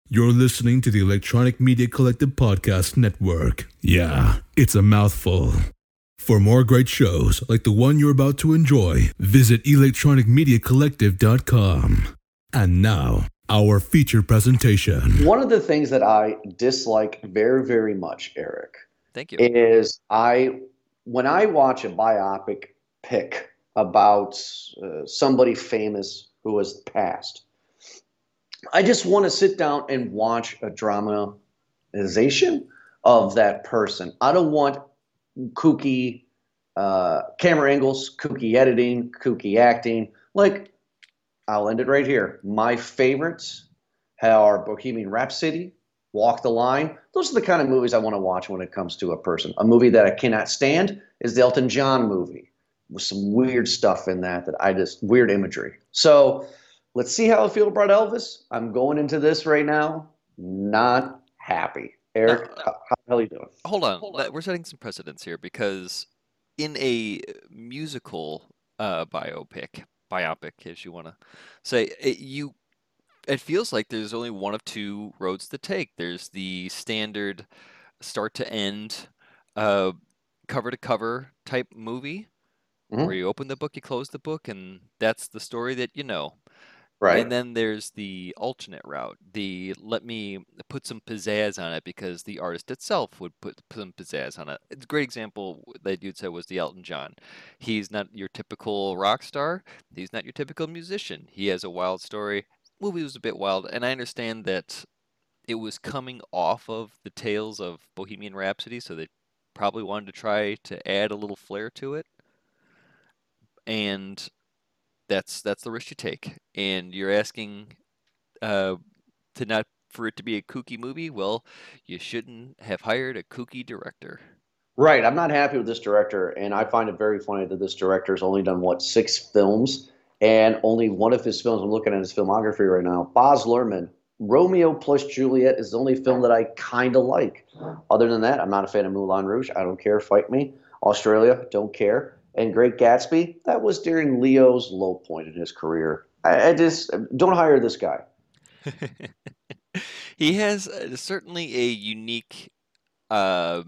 You're listening to the Electronic Media Collective Podcast Network. Yeah, it's a mouthful. For more great shows like the one you're about to enjoy, visit electronicmediacollective.com. And now, our feature presentation. One of the things that I dislike very, very much, Eric, Thank you. is when I watch a biopic pick about somebody famous who has passed, I just want to sit down and watch a dramatization of that person. I don't want kooky camera angles, kooky editing, kooky acting. Like, I'll end it right here. My favorites are Bohemian Rhapsody, Walk the Line. Those are the kind of movies I want to watch when it comes to a person. A movie that I cannot stand is the Elton John movie with some weird stuff in that weird imagery. So let's see how I feel about Elvis. I'm going into this right now not happy. Eric, how the hell are you doing? Hold on. We're setting some precedents here because in a musical biopic, as you want to say, it feels like there's only one of two roads to take. There's the standard start to end, cover to cover type movie where you open the book, you close the book, and that's the story that you know. Right. And then there's the alternate route. Let me put some pizzazz on it because the artist itself would put some pizzazz on it. A great example that you'd say was the Elton John. He's not your typical rock star. He's not your typical musician. He has a wild story. Movie was a bit wild, and I understand that it was coming off of the tales of Bohemian Rhapsody, so they probably wanted to try to add a little flair to it. And that's the risk you take. And you're asking for it to be a kooky movie. Well, you shouldn't have hired a kooky director. Right. I'm not happy with this director, and I find it very funny that this director has only done, 6 films, and only one of his films, I'm looking at his filmography right now, Baz Luhrmann, Romeo plus Juliet is the only film that I kind of like. Other than that, I'm not a fan of Moulin Rouge. I don't care. Fight me. Australia, don't care. And Great Gatsby, that was during Leo's low point in his career. I just don't hire this guy. He has certainly a unique, way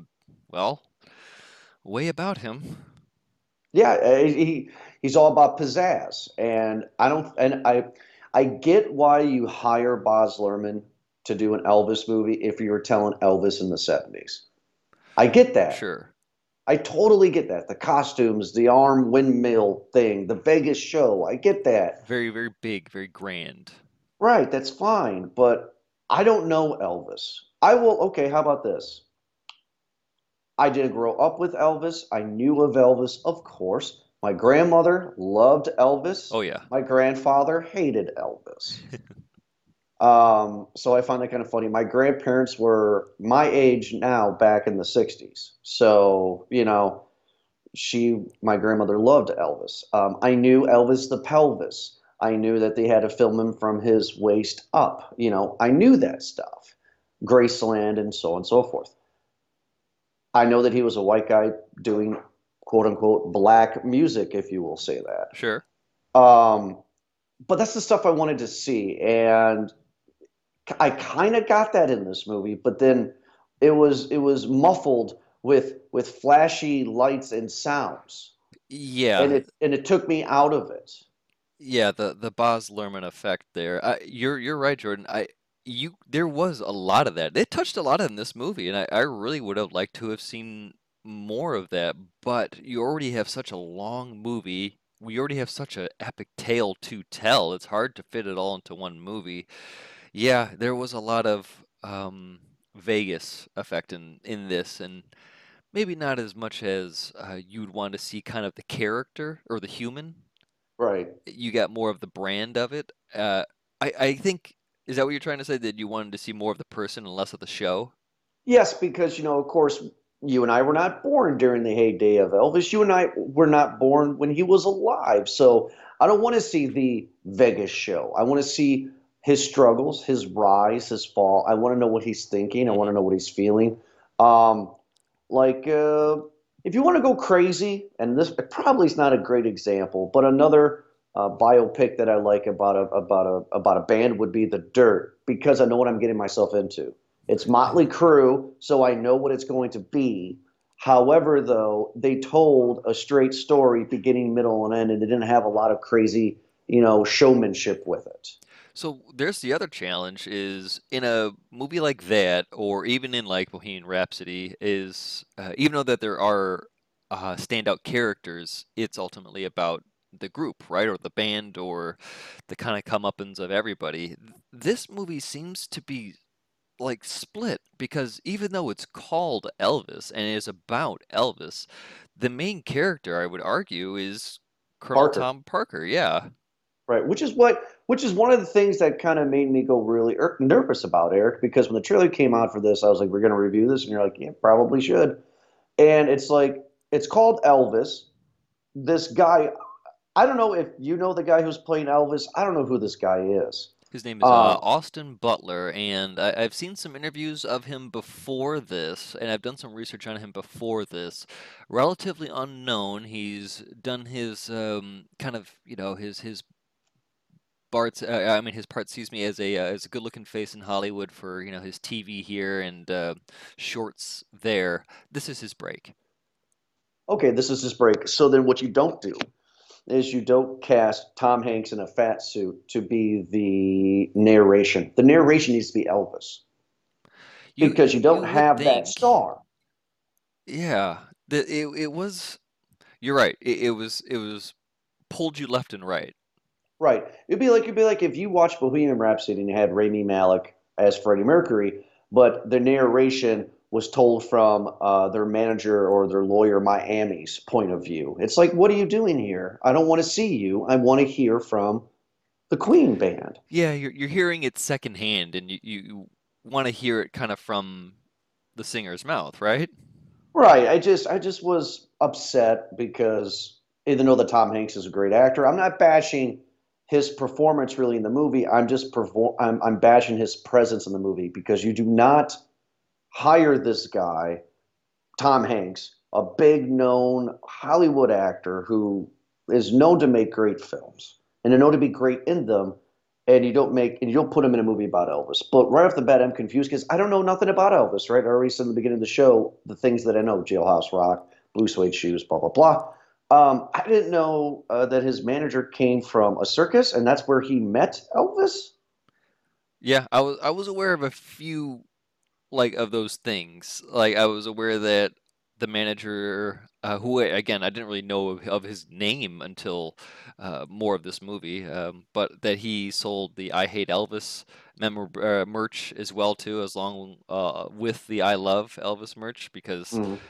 about him. Yeah, he's all about pizzazz, and I get why you hire Baz Luhrmann to do an Elvis movie if you were telling Elvis in the 70s. I get that. Sure. I totally get that. The costumes, the arm windmill thing, the Vegas show. I get that. Very, very big, very grand. Right, that's fine. But I don't know Elvis. Okay, how about this? I didn't grow up with Elvis. I knew of Elvis, of course. My grandmother loved Elvis. Oh, yeah. My grandfather hated Elvis. So I find that kind of funny. My grandparents were my age now back in the 60s. So, my grandmother loved Elvis. I knew Elvis the pelvis. I knew that they had to film him from his waist up. I knew that stuff. Graceland and so on and so forth. I know that he was a white guy doing quote unquote black music, if you will say that. Sure. But that's the stuff I wanted to see. And I kind of got that in this movie, but then it was muffled with flashy lights and sounds. Yeah. And it took me out of it. Yeah, the Baz Luhrmann effect there. You're right, Jordan. There was a lot of that. They touched a lot in this movie, and I really would have liked to have seen more of that. But you already have such a long movie. We already have such an epic tale to tell. It's hard to fit it all into one movie. Yeah, there was a lot of Vegas effect in this, and maybe not as much as you'd want to see kind of the character or the human. Right. You got more of the brand of it. I think, is that what you're trying to say, that you wanted to see more of the person and less of the show? Yes, because, of course, you and I were not born during the heyday of Elvis. You and I were not born when he was alive. So I don't want to see the Vegas show. I want to see his struggles, his rise, his fall. I want to know what he's thinking. I want to know what he's feeling. If you want to go crazy, and this probably is not a great example, but another biopic that I like about a band would be The Dirt, because I know what I'm getting myself into. It's Motley Crue, so I know what it's going to be. However, though, they told a straight story, beginning, middle, and end, and they didn't have a lot of crazy, showmanship with it. So there's the other challenge is in a movie like that, or even in like Bohemian Rhapsody, is even though that there are standout characters, it's ultimately about the group, right, or the band, or the kind of comeuppance of everybody. This movie seems to be like split because even though it's called Elvis and it is about Elvis, the main character, I would argue, is Colonel Parker. Tom Parker. Yeah. Right, which is one of the things that kind of made me go really nervous about Eric, because when the trailer came out for this, I was like, "We're going to review this," and you're like, "Yeah, probably should." And it's like it's called Elvis. This guy, I don't know if you know the guy who's playing Elvis. I don't know who this guy is. His name is Um, Austin Butler, and I've seen some interviews of him before this, and I've done some research on him before this. Relatively unknown. He's done his kind of, his Bart's, I mean, his part, excuse me, as a good-looking face in Hollywood for, his TV here and shorts there. This is his break. okay, this is his break. So then, what you don't do is you don't cast Tom Hanks in a fat suit to be the narration. The narration needs to be Elvis, because you don't You would have that think, star. yeah, that it was. You're right. It was pulled you left and right. Right. It'd be like if you watch Bohemian Rhapsody and you had Rami Malek as Freddie Mercury, but the narration was told from their manager or their lawyer Miami's point of view. It's like, what are you doing here? I don't want to see you. I want to hear from the Queen band. Yeah, you're hearing it secondhand, and you want to hear it kind of from the singer's mouth, right? Right. I just was upset because even though that Tom Hanks is a great actor, I'm not bashing his performance really in the movie. I'm bashing his presence in the movie, because you do not hire this guy, Tom Hanks, a big known Hollywood actor who is known to make great films and to know to be great in them, and you don't put him in a movie about Elvis. But right off the bat, I'm confused because I don't know nothing about Elvis. Right, I already said in the beginning of the show the things that I know: Jailhouse Rock, Blue Suede Shoes, blah blah blah. I didn't know that his manager came from a circus, and that's where he met Elvis. Yeah, I was aware of a few like of those things. Like I was aware that the manager, who again I didn't really know of his name until more of this movie, but that he sold the "I Hate Elvis" merch as well too, as long with the "I Love Elvis" merch because Mhm.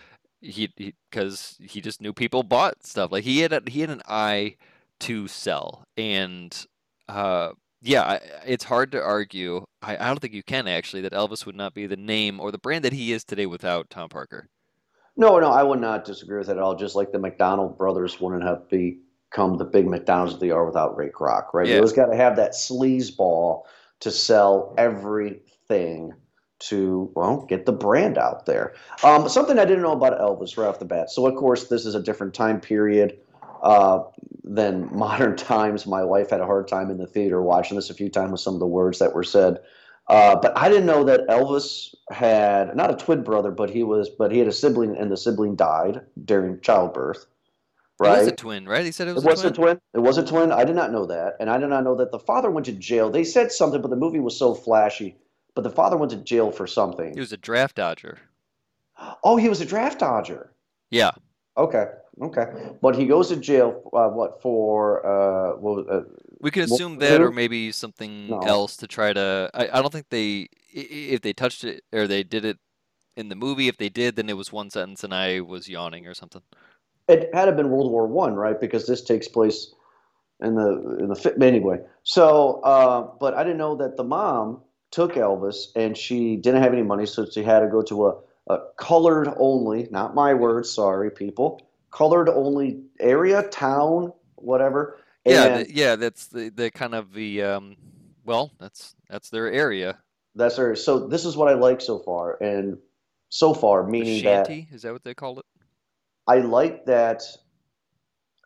he just knew people bought stuff. Like he had an eye to sell, and yeah, it's hard to argue. I don't think you can actually that Elvis would not be the name or the brand that he is today without Tom Parker. No, no, I would not disagree with that at all. Just like the McDonald brothers wouldn't have become the big McDonald's that they are without Ray Kroc, right? You Yeah, always got to have that sleazeball to sell everything to, well, get the brand out there. Something I didn't know about Elvis right off the bat. So, of course, this is a different time period uh, than modern times. My wife had a hard time in the theater watching this a few times with some of the words that were said. But I didn't know that Elvis had not a twin brother, but he had a sibling, and the sibling died during childbirth. it was a Right? twin, right? He said it It was a was a twin. twin. It was a twin. I did not know that, and I did not know that the father went to jail. They said something, but the movie was so flashy. But the father went to jail for He something. was a draft dodger. Oh, he was a draft dodger. Yeah, Okay, okay. But he goes to jail. What for? we could World assume War that, or II? maybe something No. else to try to. I don't think if they touched it or they did it in the movie. If they did, then it was one sentence, and I was yawning or something. It had to have been World War One, right? Because this takes place in the anyway. So, but I didn't know that the mom took Elvis, and she didn't have any money, so she had to go to a colored only, not my words, sorry people, colored only area, town, whatever, Yeah, and yeah, that's the kind of the well, that's their area. that's her. So this is what I like so far, and so far The meaning that shanty, is that what they called it? I like that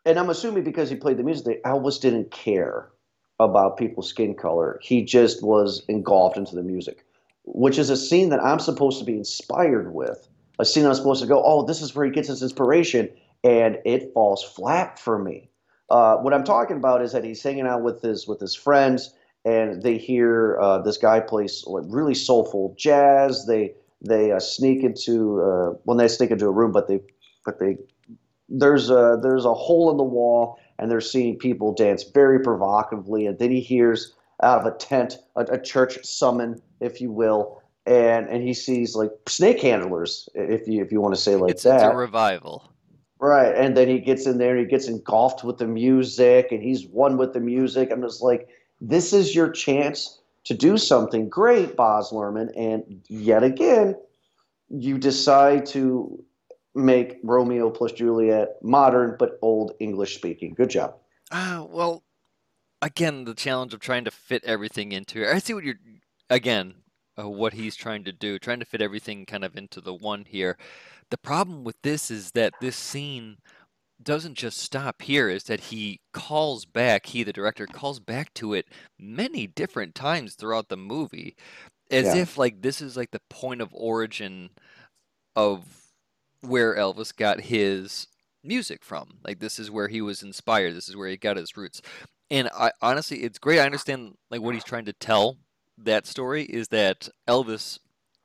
and I'm assuming because he played the music, that Elvis didn't care about people's skin color. He just was engulfed into the music, which is a scene that I'm supposed to be inspired with. A scene I'm supposed to go, oh, this is where he gets his inspiration, and it falls flat for me. What I'm talking about is that he's hanging out with his friends, and they hear this guy plays like really soulful jazz. They sneak into when they sneak into a room, but they there's a hole in the wall, and they're seeing people dance very provocatively. And then he hears out of a tent a church summon, if you will, and he sees like snake handlers, if you want to say like It's a that. revival. Right. And then he gets in there and he gets engulfed with the music, and he's one with the music. I'm just like, this is your chance to do something great, Boz Lerman. And yet again, you decide to make Romeo plus Juliet modern but old English speaking. Good job. Well, again, the challenge of trying to fit everything into it. I see what you're, again, what he's trying to do, trying to fit everything kind of into the one here. The problem with this is that this scene doesn't just stop here, is that he calls back, he, the director, calls back to it many different times throughout the movie, as Yeah. if like this is like the point of origin of where Elvis got his music from. Like this is where he was inspired. This is where he got his roots. And I honestly, it's great. I understand like what he's trying to tell. That story is that Elvis,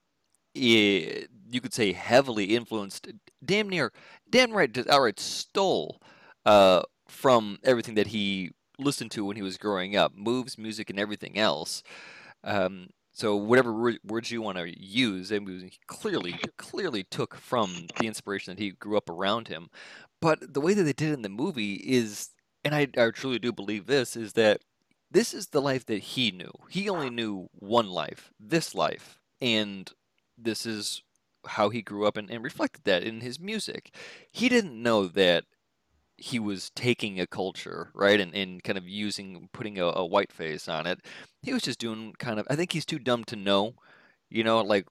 you could say, heavily influenced, damn near, damn right, just outright stole from everything that he listened to when he was growing up, moves, music, and everything else. So whatever words you want to use, I mean, he clearly took from the inspiration that he grew up around him. But the way that they did it in the movie is, and I truly do believe this, is that this is the life that he knew. He only knew one life, this life, and this is how he grew up and reflected that in his music. He didn't know that he was taking a culture, right, and kind of putting a white face on it. He was just doing kind of, I think he's too dumb to know, like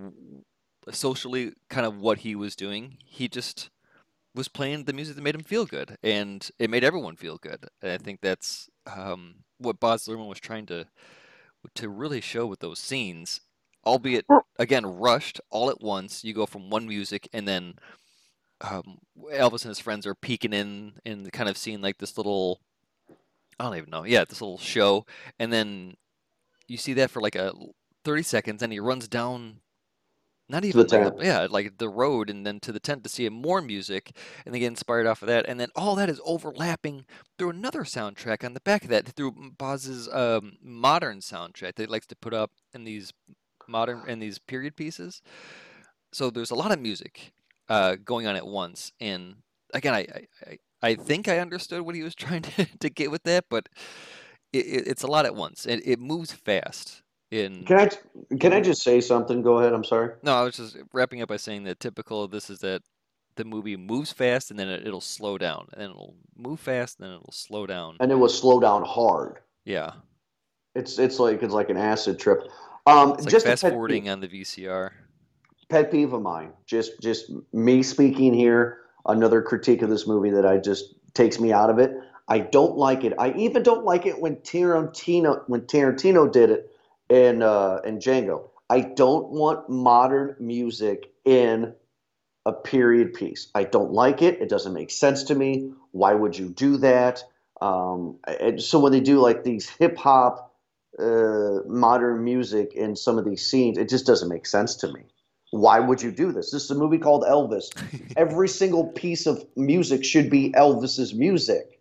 socially kind of what he was doing. He just was playing the music that made him feel good, and it made everyone feel good. And I think that's what Baz Luhrmann was trying to really show with those scenes, albeit again rushed all at once. You go from one music, and then Elvis and his friends are peeking in and kind of seeing like this little, I don't even know, yeah, this little show, and then you see that for like a 30 seconds, and he runs down, not To the even like tent. like the road, and then to the tent to see more music, and they get inspired off of that, and then all that is overlapping through another soundtrack on the back of that, through Boz's modern soundtrack that he likes to put up in these period pieces. So there's a lot of music going on at once, and again, I think I understood what he was trying to get with that, but it's a lot at once, and it moves fast. In Can I can I Mhm. just say something? Go ahead. I'm sorry. No, I was just wrapping up by saying that typical of this is that the movie moves fast, and then it'll slow down, and then it'll move fast, and then it'll slow down. And it will slow down hard. Yeah, It's like an acid trip. it's like Just a fast forwarding on the VCR. pet peeve of mine. Just me speaking here. Another critique of this movie that I just takes me out of it. I don't like it. I even don't like it when Tarantino did it in Django. I don't want modern music in a period piece. I don't like it. It doesn't make sense to me. Why would you do that? And so when they do like these hip hop modern music in some of these scenes, it just doesn't make sense to me. Why would you do this? This is a movie called Elvis. Every single piece of music should be Elvis's music.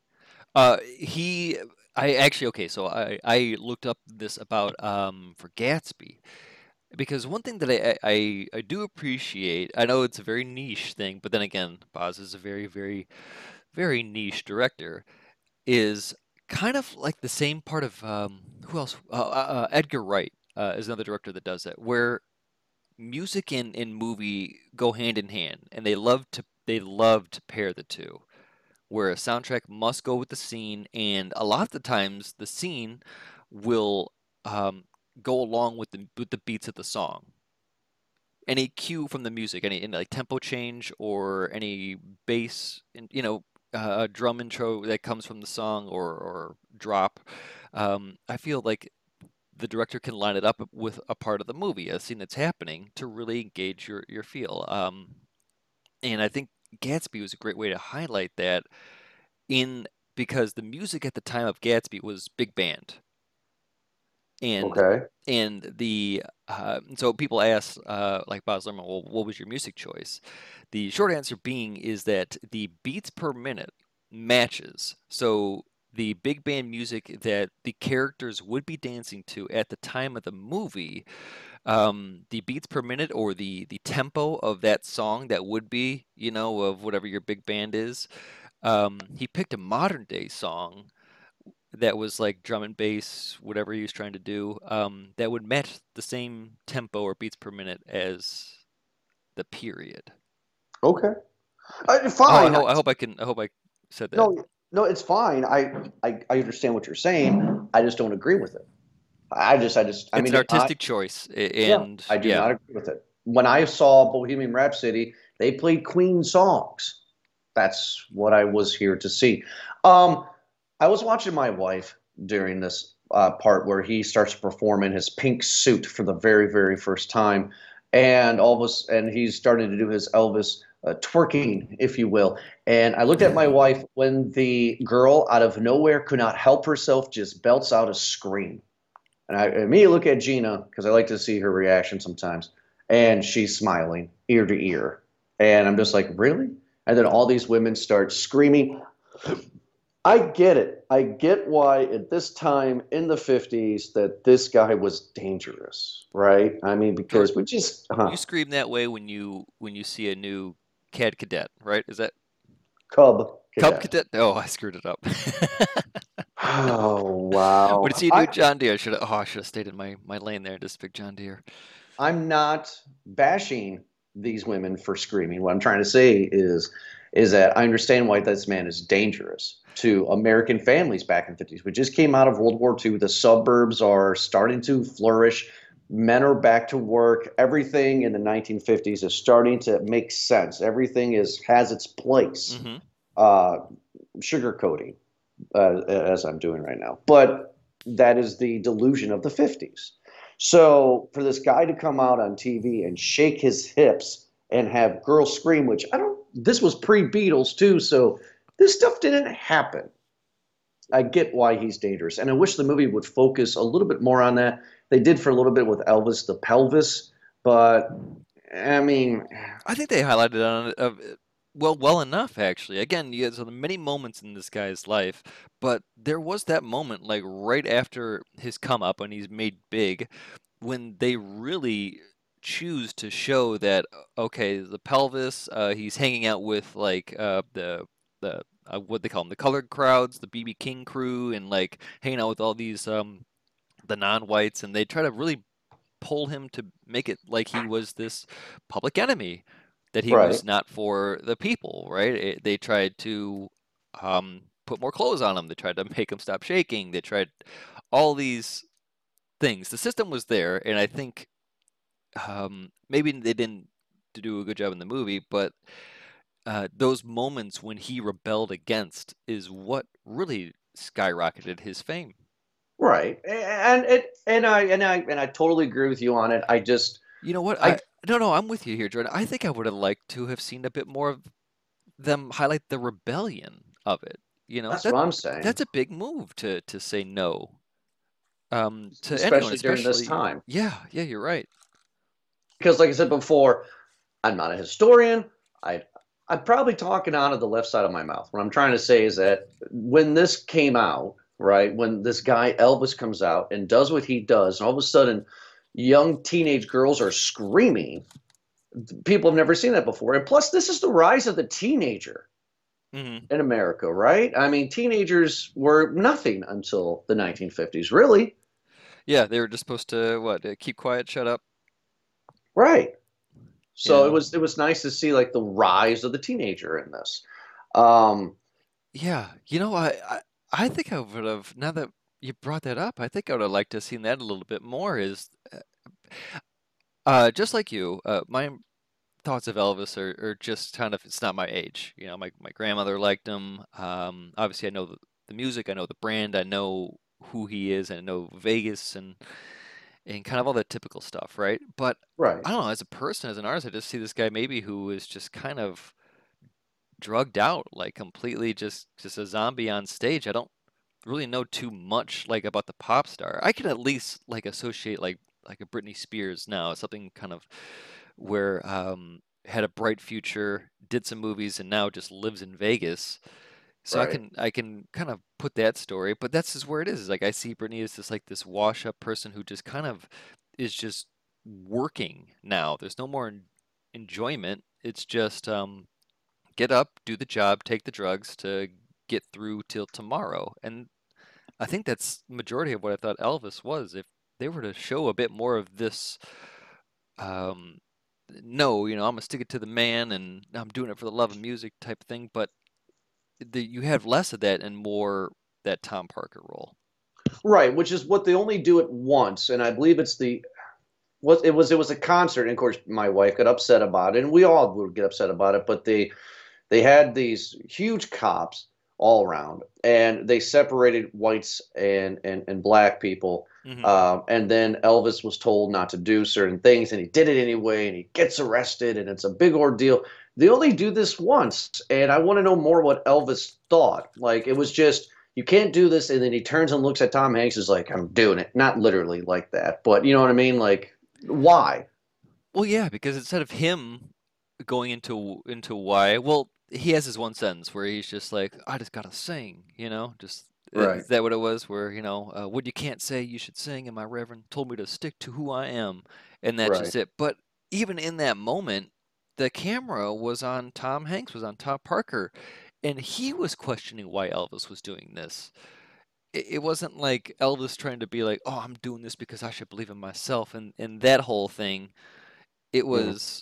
He, I actually, okay, so I looked up this about for Gatsby, because one thing that I do appreciate, I know it's a very niche thing, but then again, Boz is a very niche director, is kind of like the same part of who else? Edgar Wright is another director that does that, where music and movie go hand in hand, and they love to pair the two, where a soundtrack must go with the scene, and a lot of the times the scene will um, go along with the beats of the song. Any cue from the music, any like tempo change or any bass, and a drum intro that comes from the song or drop, I feel like the director can line it up with a part of the movie, a scene that's happening, to really engage your feel. And I think Gatsby was a great way to highlight that in because the music at the time of Gatsby was big band, and Okay. so people ask like Baz Luhrmann, well, what was your music choice? The short answer being is that the beats per minute matches. So the big band music that the characters would be dancing to at the time of the movie, the beats per minute or the tempo of that song that would be, of whatever your big band is. He picked a modern day song that was like drum and bass, whatever he was trying to do, that would match the same tempo or beats per minute as the period. Okay. Oh, Fine. I hope I said that. No, no, it's fine. I understand what you're saying. I just don't agree with it. I It's mean, an artistic choice, yeah, and I do yeah, not agree with it. When I saw Bohemian Rhapsody, they played Queen songs. That's what I was here to see. Um, I was watching my wife during this part where he starts to perform in his pink suit for the very, very first time, and and he's starting to do his Elvis twerking, if you will. And I looked at my wife when the girl out of nowhere could not help herself, just belts out a scream. And I immediately look at Gina because I like to see her reaction sometimes. And she's smiling ear to ear. And I'm just like, really? And then all these women start screaming. I get it. I get why at this time in the 50s that this guy was dangerous, right? I mean, because Jordan, we just, you scream that way when you see a new CAD cadet, right? Is that Cub Cub Cadet. cadet? Oh, I screwed it up. Oh, When wow. you see a new John Deere, I should have stayed in my lane there and just picked John Deere. I'm not bashing these women for screaming. What I'm trying to say is that I understand why this man is dangerous to American families back in the 50s. We just came out of World War II. The suburbs are starting to flourish. Men are back to work. Everything in the 1950s is starting to make sense. Everything has its place. Hmm. Uh, Sugarcoating, as I'm doing right now. But that is the delusion of the 50s. So for this guy to come out on TV and shake his hips and have girls scream, which I don't, this was pre-Beatles too, so this stuff didn't happen. I get why he's dangerous, and I wish the movie would focus a little bit more on that. They did for a little bit with Elvis the pelvis, but I mean, I think they highlighted on it well enough actually. Again, you have many moments in this guy's life, but there was that moment like right after his come up and he's made big when they really choose to show that okay, the pelvis, he's hanging out with like the what they call them, the colored crowds, the BB King crew, and like hanging out with all these the non-whites, and they try to really pull him to make it like he was this public enemy, that he right, was not for the people, right? They tried to put more clothes on him. They tried to make him stop shaking. They tried all these things. The system was there, and I think maybe they didn't do a good job in the movie, but those moments when he rebelled against is what really skyrocketed his fame. right, and I totally agree with you on it. I just You know what? I No, I'm with you here, Jordan. I think I would have liked to have seen a bit more of them highlight the rebellion of it. that's what I'm saying, That's a big move to say no to anyone, especially during this especially. time. Yeah, you're right. Because, like I said before, I'm not a historian. I I'm probably talking out of the left side of my mouth. What I'm trying to say is that when this came out, right, when this guy Elvis comes out and does what he does, and all of a sudden young teenage girls are screaming, people have never seen that before. And plus, this is the rise of the teenager Hmm. in America, right? I mean, teenagers were nothing until the 1950s, really. Yeah, they were just supposed to what? Keep quiet, shut up. Right. So Yeah, it was nice to see like the rise of the teenager in this. Um, yeah. I think I would have. Now that you brought that up, I think I would have liked to have seen that a little bit more. Is just like you, my thoughts of Elvis are just kind of it's not my age. You know, my grandmother liked him. Obviously, I know the music, I know the brand, I know who he is, I know Vegas and kind of all that typical stuff, right? But Right. I don't know, as a person, as an artist, I just see this guy maybe who is just kind of drugged out, like completely just a zombie on stage. I don't really know too much like about the pop star. I can at least like associate like a Britney Spears now, something kind of where had a bright future, did some movies, and now just lives in Vegas. So Right. I can kind of put that story, but that's just where it is. Like I see Britney as just like this wash up person who just kind of is just working now. There's no more enjoyment. It's just get up, do the job, take the drugs to get through till tomorrow. And I think that's majority of what I thought Elvis was. If they were to show a bit more of this, um, no, I'm gonna stick it to the man and I'm doing it for the love of music type thing, but you have less of that and more that Tom Parker role. Right, which is what they only do it once, and I believe it's the what it was a concert, and of course my wife got upset about it, and we all would get upset about it, but they had these huge cops all around, and they separated whites and black people. Hmm. And then Elvis was told not to do certain things, and he did it anyway, and he gets arrested, and it's a big ordeal. They only do this once, and I want to know more what Elvis thought. Like, it was just, you can't do this, and then he turns and looks at Tom Hanks, is like, I'm doing it. Not literally like that, but you know what I mean? Like, why? Well, yeah, because instead of him going into why, well, he has his one sentence where he's just like, I just gotta sing, just Right. is that what it was? Where what you can't say, you should sing, and my reverend told me to stick to who I am, and that's Right. just it. But even in that moment, the camera was on Tom Hanks, was on Tom Parker, and he was questioning why Elvis was doing this. It wasn't like Elvis trying to be like, oh, I'm doing this because I should believe in myself, and that whole thing. It Mhm. was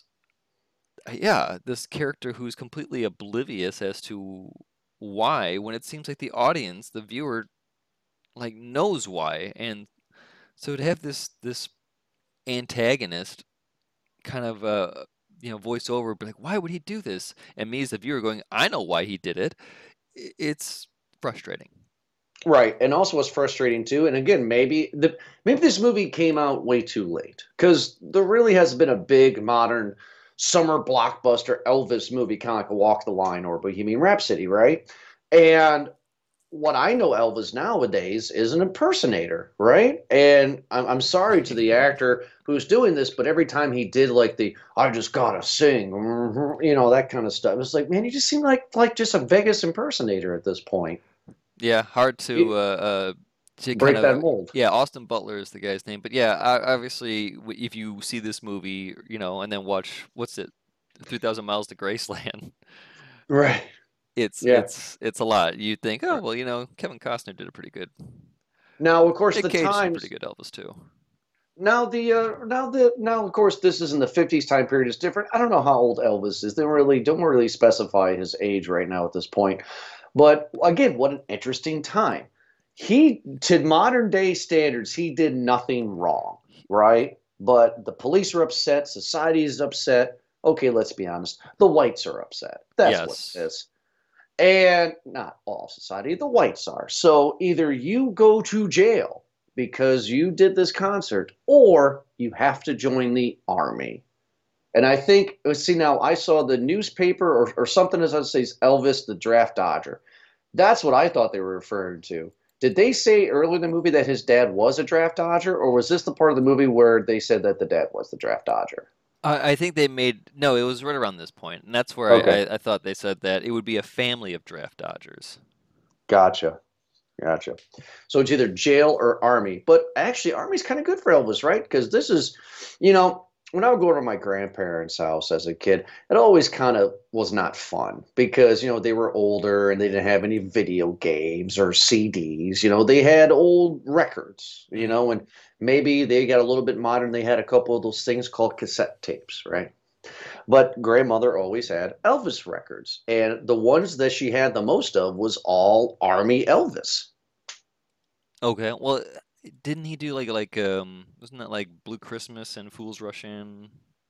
yeah, this character who's completely oblivious as to why, when it seems like the audience, the viewer, like knows why, and so to have this antagonist kind of voice over, be like, why would he do this? And me as the viewer going, I know why he did it. It's frustrating. Right, and also what's frustrating too, and again, maybe this movie came out way too late because there really has been a big modern summer blockbuster Elvis movie, kind of like a Walk the Line or Bohemian Rhapsody, right? And what I know Elvis nowadays is an impersonator, right? And I'm sorry to the actor who's doing this, but every time he did like the I just gotta sing, that kind of stuff, it's like, man, you just seem like just a Vegas impersonator at this point. Yeah, hard You to kind break that of mold. yeah. Austin Butler is the guy's name, but yeah, obviously, if you see this movie, and then watch what's it, 3,000 Miles to Graceland, Right. it's Yeah. it's it's a lot. You think, oh well, Kevin Costner did a pretty good. Now, of course, Nick the Cage did a pretty times good Elvis too. now, of course, this is in the '50s time period is different. I don't know how old Elvis is. They don't really specify his age right now at this point. But again, what an interesting time. He, to modern day standards, he did nothing wrong, right? But the police are upset, society is upset. Okay, let's be honest. The whites are upset. That's what it Yes. is. And not all society, the whites are. So either you go to jail because you did this concert, or you have to join the army. And I think, see, now I saw the newspaper or something as I says Elvis the Draft Dodger. That's what I thought they were referring to. Did they say earlier in the movie that his dad was a draft dodger, or was this the part of the movie where they said that the dad was the draft dodger? I think they made no. It was right around this point, and that's where Okay, I thought they said that it would be a family of draft dodgers. gotcha. Gotcha. So it's either jail or army. But actually, army's kind of good for Elvis, right? Because this is, you know, when I would go to my grandparents' house as a kid, it always kind of was not fun because, they were older and they didn't have any video games or CDs. They had old records, Hmm. and maybe they got a little bit modern. They had a couple of those things called cassette tapes, right? But grandmother always had Elvis records. And the ones that she had the most of was all Army Elvis. Okay, well, didn't he do like wasn't that like Blue Christmas and Fools Rush In?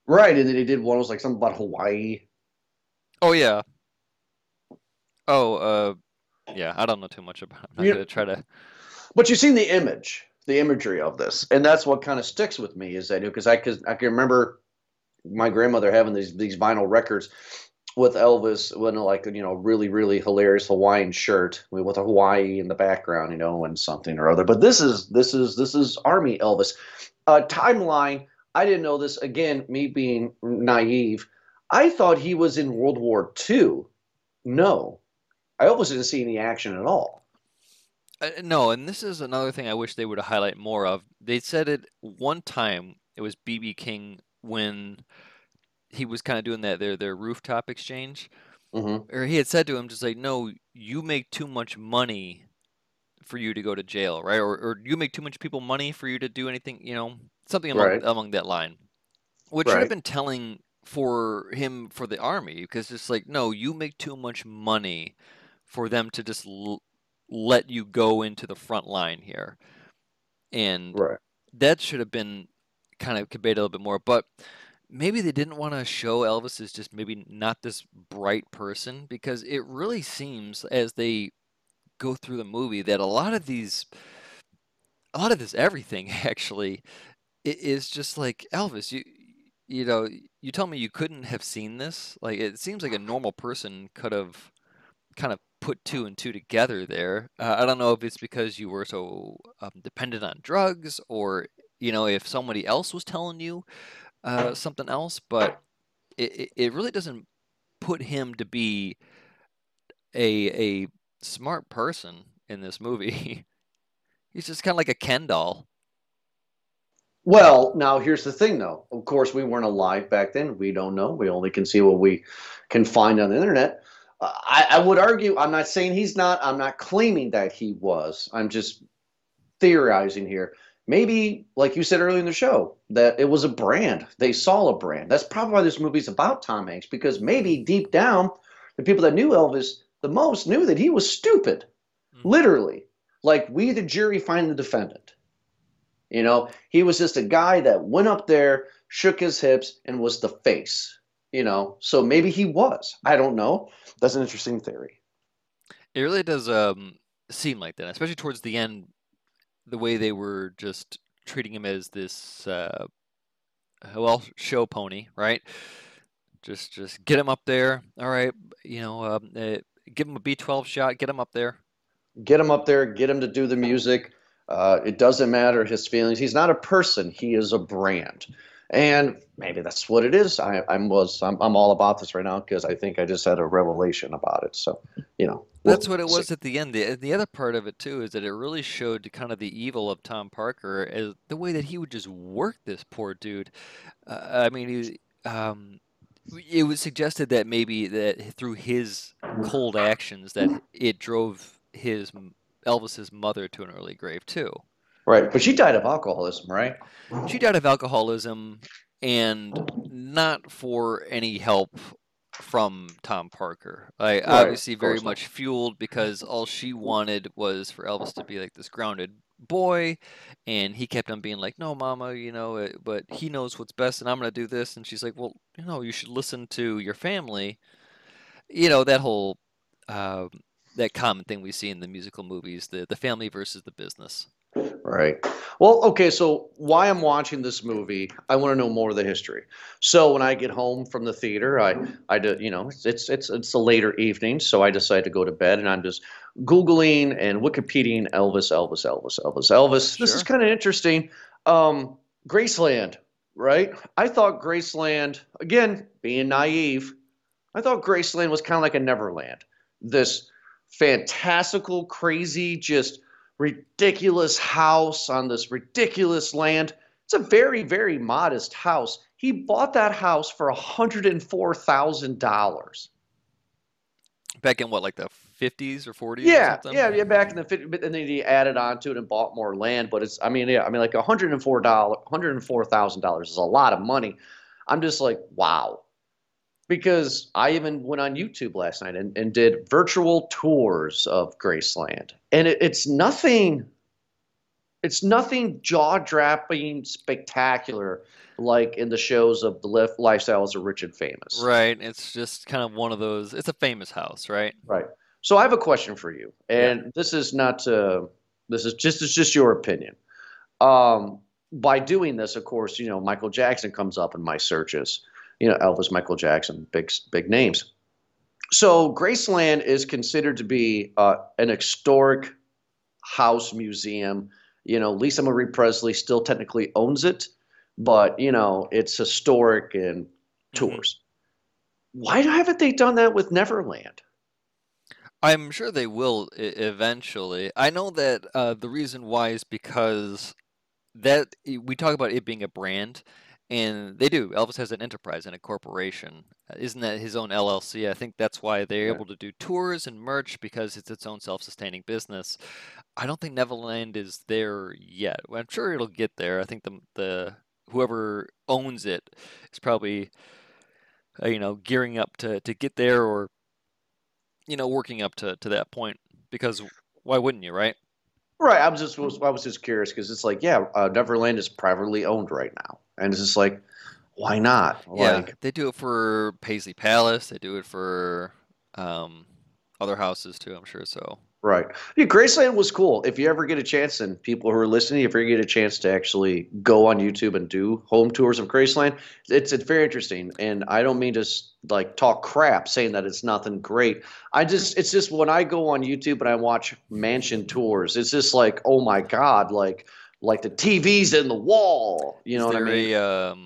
Right, and then he did one. It was like something about Hawaii. Oh yeah. Oh, yeah. I don't know too much about it. I'm not gonna You, try to. but you've seen the imagery of this, and that's what kind of sticks with me is that because I can remember my grandmother having these vinyl records with Elvis when like really really hilarious Hawaiian shirt with a Hawaii in the background, and something or other. But this is Army Elvis. Timeline. I didn't know this. Again, me being naive, I thought he was in World War II. No, I almost didn't see any action at all. No, and this is another thing I wish they would highlight more of. They said it one time. It was BB King when he was kind of doing their rooftop exchange, Hmm. or he had said to him just like, "No, you make too much money for you to go to jail, right? Or you make too much people money for you to do anything, something Right, along that line." Which should have right, been telling for him for the army, because it's like, no, you make too much money for them to just let you go into the front line here. And right. that should have been kind of conveyed a little bit more. But maybe they didn't want to show Elvis as just maybe not this bright person, because it really seems as they go through the movie that a lot of this everything actually is just like, Elvis, you know, you tell me you couldn't have seen this. Like, it seems like a normal person could have kind of put two and two together there. I don't know if it's because you were so dependent on drugs, or if somebody else was telling you something else, but it really doesn't put him to be a smart person in this movie. He's just kind of like a Ken doll. Well, now here's the thing, though. Of course, we weren't alive back then. We don't know. We only can see what we can find on the internet. I would argue. I'm not saying he's not. I'm not claiming that he was. I'm just theorizing here. Maybe, like you said earlier in the show, that it was a brand. They saw a brand. That's probably why this movie's about Tom Hanks, because maybe deep down, the people that knew Elvis the most knew that he was stupid, Hmm. literally. Like we, the jury, find the defendant. He was just a guy that went up there, shook his hips, and was the face. So maybe he was. I don't know. That's an interesting theory. It really does seem like that, especially towards the end, the way they were just treating him as this show pony, right? Just get him up there. All right, give him a B12 shot, get him up there. Get him up there, get him to do the music. It doesn't matter his feelings. He's not a person. He is a brand. And maybe that's what it is. I'm all about this right now because I think I just had a revelation about it. So, That's we'll what it see. was at the end. The other part of it too is that it really showed kind of the evil of Tom Parker, as the way that he would just work this poor dude. I mean, it was suggested that maybe that through his cold actions that it drove Elvis's mother to an early grave too. Right. But she died of alcoholism, right? She died of alcoholism, and not for any help from Tom Parker. I Right. obviously Of very course not. much fueled, because all she wanted was for Elvis to be like this grounded boy, and he kept on being like, "No, Mama, but he knows what's best, and I'm gonna do this." And she's like, "Well, you should listen to your family." That whole uh, that common thing we see in the musical movies, the family versus the business. Right. Well, okay, so why I'm watching this movie, I want to know more of the history. So when I get home from the theater, I do, it's a later evening, so I decide to go to bed and I'm just Googling and Wikipediaing Elvis, Elvis, Elvis, Elvis, Elvis. This is Sure. kind of interesting. Um, Graceland, right? I thought Graceland, again, being naive, I thought Graceland was kind of like a Neverland. This fantastical, crazy, just ridiculous house on this ridiculous land. It's a very, very modest house. He bought that house for $104,000. Back in what, like the 50s or 40s or Yeah, yeah, something? yeah. Back in the 50s, but then he added on to it and bought more land. But it's, I mean, yeah, I mean, like $104,000 is a lot of money. I'm just like, wow. Because I even went on YouTube last night and did virtual tours of Graceland, and it's nothing. It's nothing jaw-dropping, spectacular like in the shows of the lifestyles of Rich and Famous. Right. It's just kind of one of those. It's a famous house, right? Right. So I have a question for you, Yeah. and this is not this is just it's just your opinion. By doing this, of course, Michael Jackson comes up in my searches. Elvis, Michael Jackson, big names. So Graceland is considered to be an historic house museum. Lisa Marie Presley still technically owns it, but it's historic and hmm tours. Why haven't they done that with Neverland? I'm sure they will eventually. I know that the reason why is because we talk about it being a brand, and they do. Elvis has an enterprise and a corporation. Isn't that his own LLC? I think that's why they're Yeah. able to do tours and merch because it's its own self-sustaining business. I don't think Neverland is there yet. Well, I'm sure it'll get there. I think the whoever owns it is probably gearing up to get there, or working up to that point, because why wouldn't you, right? Right. I was just curious because it's like, yeah, Neverland is privately owned right now, and it's just like, why not? Yeah, Like, they do it for Paisley Palace. They do it for um, other houses too, I'm sure. So right. Yeah, Graceland was cool. If you ever get a chance, and people who are listening, if you ever get a chance to actually go on YouTube and do home tours of Graceland, it's very interesting. And I don't mean to like talk crap saying that it's nothing great. It's just when I go on YouTube and I watch mansion tours, it's just like, oh my God, like the TV's in the wall. You is know what I there mean?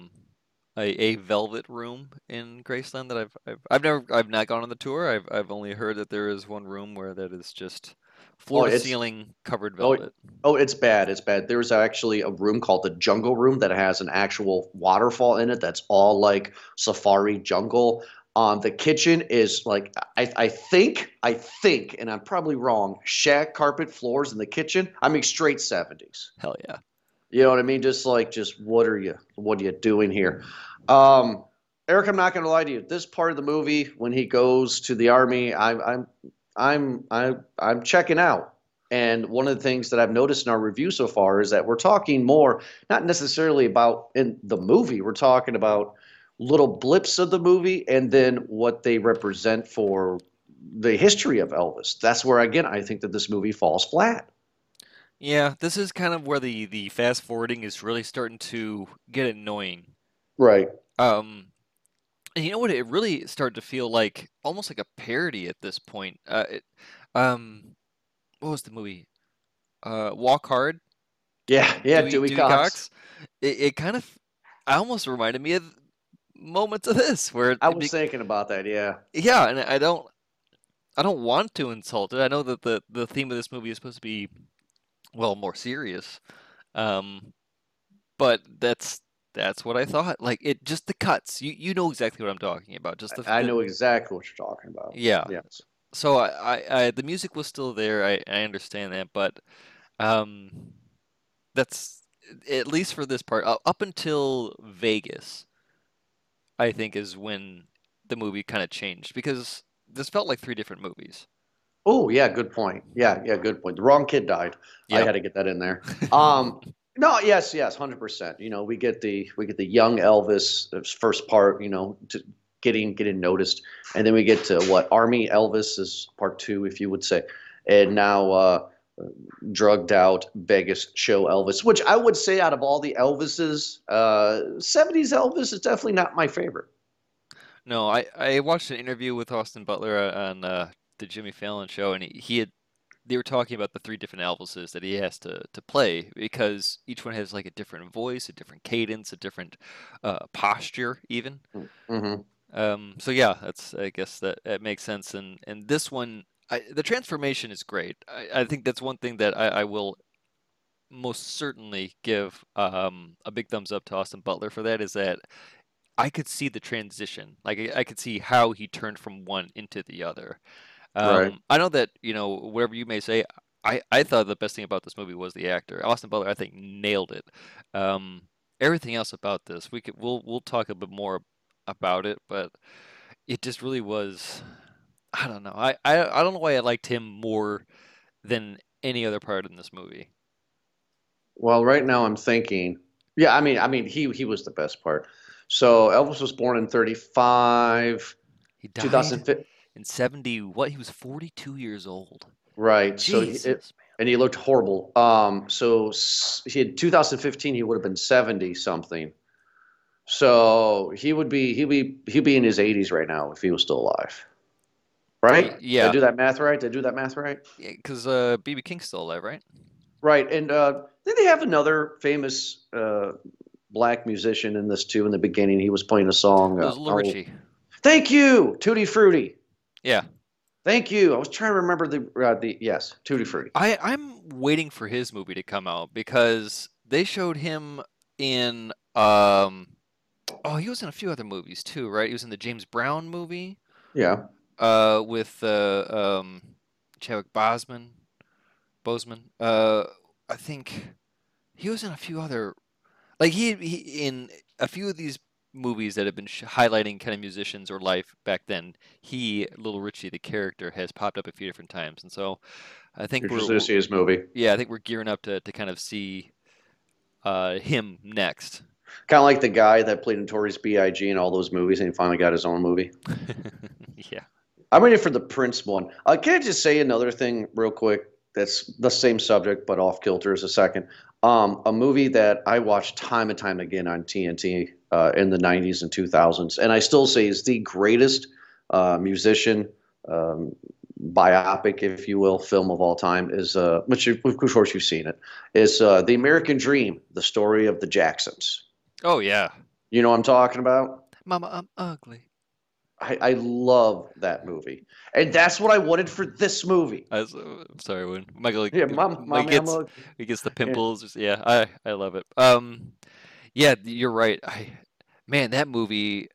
a velvet room in Graceland that I've not gone on the tour. I've only heard that there is one room where that is just Oh, floor to it's ceiling covered Oh, velvet. oh, it's bad. It's bad. There's actually a room called the Jungle Room that has an actual waterfall in it that's all like safari jungle. The kitchen is like I think, and I'm probably wrong, shag carpet floors in the kitchen. I mean straight 70s. Hell yeah. You know what I mean? Just what are you doing here? Um, Eric, I'm not going to lie to you. This part of the movie, when he goes to the army, I'm checking out. And one of the things that I've noticed in our review so far is that we're talking more, not necessarily about in the movie. We're talking about little blips of the movie and then what they represent for the history of Elvis. That's where, again, I think that this movie falls flat. Yeah, this is kind of where the fast forwarding is really starting to get annoying. Right. Um, and you know what? It really started to feel like almost like a parody at this point. Um, what was the movie? Walk Hard, Yeah, yeah, Dewey Dewey Cox. Cox. It kind of, I almost reminded me of moments of this where I was thinking about that. Yeah. yeah, and I don't want to insult it. I know that the theme of this movie is supposed to be, well, more serious. Um, but that's what I thought. Like, it just the cuts. You know exactly what I'm talking about. Just I the know exactly what you're talking about. yeah. Yes. So I the music was still there. I understand that, but um that's at least for this part up until Vegas, I think is when the movie kind of changed, because this felt like three different movies. Oh, yeah, good point. Yeah, yeah, good point. The wrong kid died. I Yep. had to get that in there. Um, no, yes, 100%. We get the young Elvis first part, getting noticed, and then we get to what Army Elvis is part two, if you would say, and now drugged out Vegas show Elvis, which I would say out of all the Elvises, 70s Elvis is definitely not my favorite. No, I watched an interview with Austin Butler on the Jimmy Fallon show, and he had they were talking about the three different Elvises that he has to play, because each one has like a different voice, a different cadence, a different posture even. Hmm. So yeah, that's, I guess that makes sense. And this one, the transformation is great. I think that's one thing that I will most certainly give a big thumbs up to Austin Butler for, that is that I could see the transition. Like, I could see how he turned from one into the other. Right. I know that, whatever you may say, I thought the best thing about this movie was the actor. Austin Butler, I think, nailed it. Um, Everything else about this, we'll talk a bit more about it, but it just really was. I don't know. I don't know why I liked him more than any other part in this movie. Well, right now I'm thinking, yeah, I mean, he was the best part. So Elvis was born in 35, He died 2005, in 70, what? He was 42 years old. right? Jesus, And he looked horrible. He had 2015, he would have been 70 something. So he'd be in his 80s right now if he was still alive, right? Did I Yeah, do that math right? Did I do that math right? because BB King's still alive, right? Right. And then they have another famous black musician in this too. In the beginning, he was playing a song. It was Little Oh, Richie. thank you, Tutti Frutti. Yeah. Thank you. I was trying to remember the yes, Tutti Frutti. I'm waiting for his movie to come out because they showed him in oh, he was in a few other movies too, right? He was in the James Brown movie Yeah. with Chadwick Boseman. I think he was in a few other, like he in a few of these movies that have been highlighting kind of musicians or life back then. Little Richie, the character, has popped up a few different times, and so I think You're interested to see his movie. yeah, I think we're gearing up to kind of see him next. Kind of like the guy that played Notorious B.I.G. in all those movies, and he finally got his own movie. Yeah. I'm ready for the Prince one. Can I just say another thing real quick? That's the same subject, but off kilter as a second. A movie that I watched time and time again on TNT in the 90s and 2000s, and I still say is the greatest musician um, biopic, if you will, film of all time, is, of course you've seen it, is The American Dream, the story of the Jacksons. Oh yeah. You know what I'm talking about? Mama, I'm ugly. I love that movie, and that's what I wanted for this movie. I'm sorry when Michael Yeah, Mike mommy, I'm ugly. he gets the Yeah. pimples. Yeah, I love it. Yeah, you're right. Man, that movie.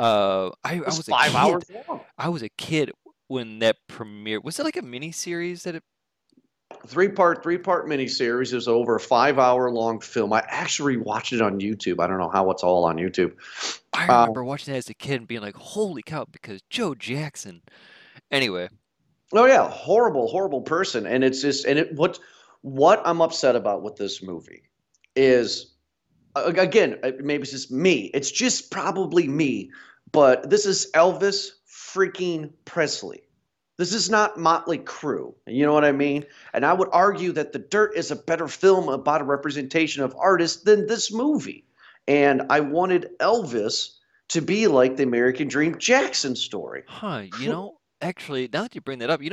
It I was was a 5 hours kid. long. I was a kid when that premiered. Was it like a mini series that it? Three part miniseries. It was over a 5 hour long film. I actually watched it on YouTube. I don't know how it's all on YouTube. I Um, remember watching that as a kid and being like, "Holy cow!" Because Joe Jackson. Anyway, oh yeah, horrible, horrible person. And it's just and it what I'm upset about with this movie is again, maybe it's just me. It's just probably me, but this is Elvis freaking Presley. This is not Motley Crue. You know what I mean? And I would argue that The Dirt is a better film about a representation of artists than this movie. And I wanted Elvis to be like the American Dream Jackson story. huh? Actually, now that you bring that up,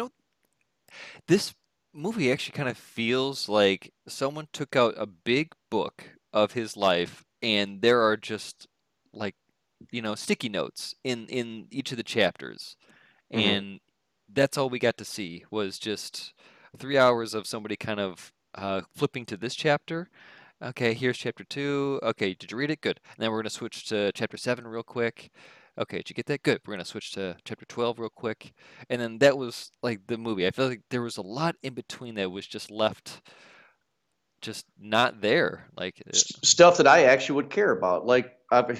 this movie actually kind of feels like someone took out a big book of his life, and there are just like, sticky notes in each of the chapters, Mhm. and that's all we got to see was just 3 hours of somebody kind of flipping to this chapter. Okay, here's chapter two. Okay, did you read it? Good. And then we're gonna switch to chapter seven real quick. Okay, did you get that? Good. We're gonna switch to chapter 12 real quick. And then that was like the movie. I feel like there was a lot in between that was just left just not there. Like, Stuff that I actually would care about. Like,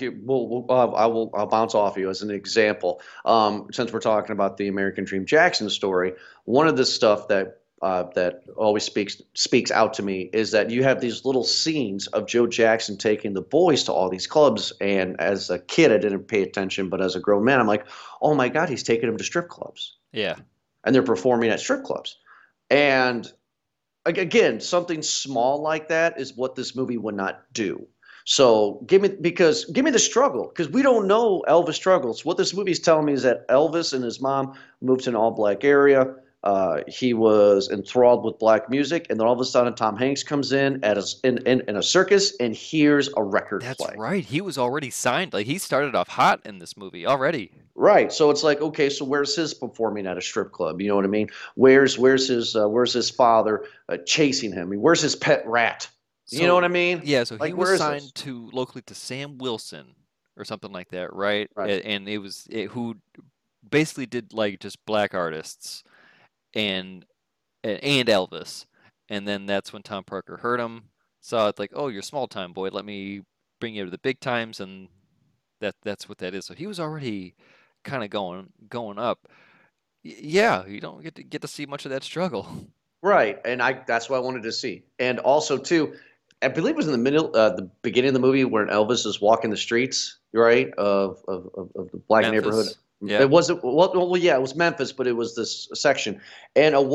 I'll bounce off you as an example. Since we're talking about the American Dream Jackson story, one of the stuff that always speaks out to me is that you have these little scenes of Joe Jackson taking the boys to all these clubs. And as a kid, I didn't pay attention, but as a grown man, I'm like, oh my God, he's taking them to strip clubs, yeah. and they're performing at strip clubs. And again, something small like that is what this movie would not do. So give me the struggle, because we don't know Elvis struggles. What this movie is telling me is that Elvis and his mom moved to an all black area. He was enthralled with black music, and then all of a sudden Tom Hanks comes in in a circus and hears a record That's play. right. He was already signed. Like he started off hot in this movie already. Right. So it's like, okay, so where's his performing at a strip club? You know what I mean? Where's his father chasing him? I mean, where's his pet rat? You know what So I mean? yeah, so he Like, was where is this? signed to locally to Sam Wilson or something like that, right? Right. And who basically did like just black artists and and Elvis. And then that's when Tom Parker heard him, saw it like, oh, you're small time boy. Let me bring you to the big times, and that's what that is. So he was already kind of going up. Yeah, you don't get to see much of that struggle. Right. And I that's what I wanted to see. And also too, I believe it was in the middle, the beginning of the movie where Elvis is walking the streets, right, of the black neighborhood. Memphis. Yeah. It wasn't well, yeah, it was Memphis, but it was this section, and a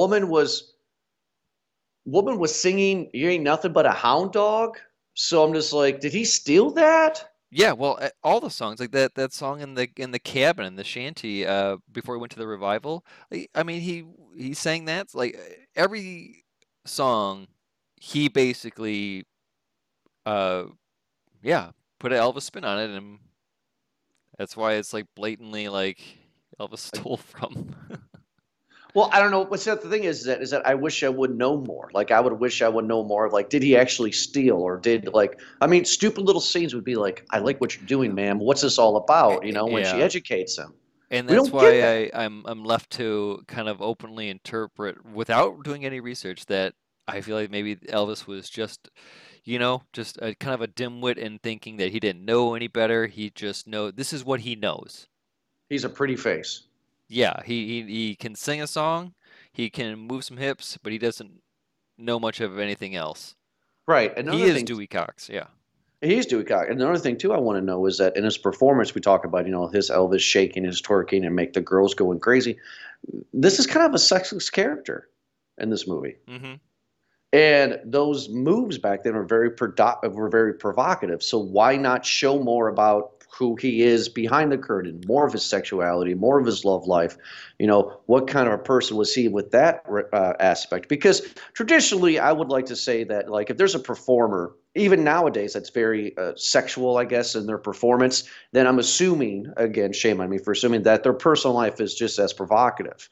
woman was singing "You Ain't Nothing But a Hound Dog." So I'm just like, did he steal that? Yeah, well, all the songs like that song in the cabin in the shanty before he went to the revival. I mean, he sang that like every song he basically uh yeah, put an Elvis spin on it, and that's why it's like blatantly like Elvis stole from. Well, I don't know. What's the thing is that I wish I would know more. Like I would wish I would know more. Like, did he actually steal, or did like? I mean, stupid little scenes would be like, "I like what you're doing, ma'am. What's this all about?" When she Yeah. educates him. And We that's don't get why that. I'm left to kind of openly interpret without doing any research that I feel like maybe Elvis was just, just a kind of a dimwit and thinking that he didn't know any better. He just know this is what he knows. He's a pretty face. Yeah, he can sing a song, he can move some hips, but he doesn't know much of anything else. Right. He Another is thing, Dewey Cox, yeah. he's Dewey Cox. And another thing too, I want to know is that in his performance, we talk about his Elvis shaking, his twerking, and make the girls going crazy. This is kind of a sexless character in this movie. Hmm. And those moves back then were very provocative. So why not show more about who he is behind the curtain, more of his sexuality, more of his love life? What kind of a person was he with that aspect? Because traditionally, I would like to say that, like, if there's a performer, even nowadays, that's very sexual, I guess, in their performance, then I'm assuming, again, shame on me for assuming that their personal life is just as provocative.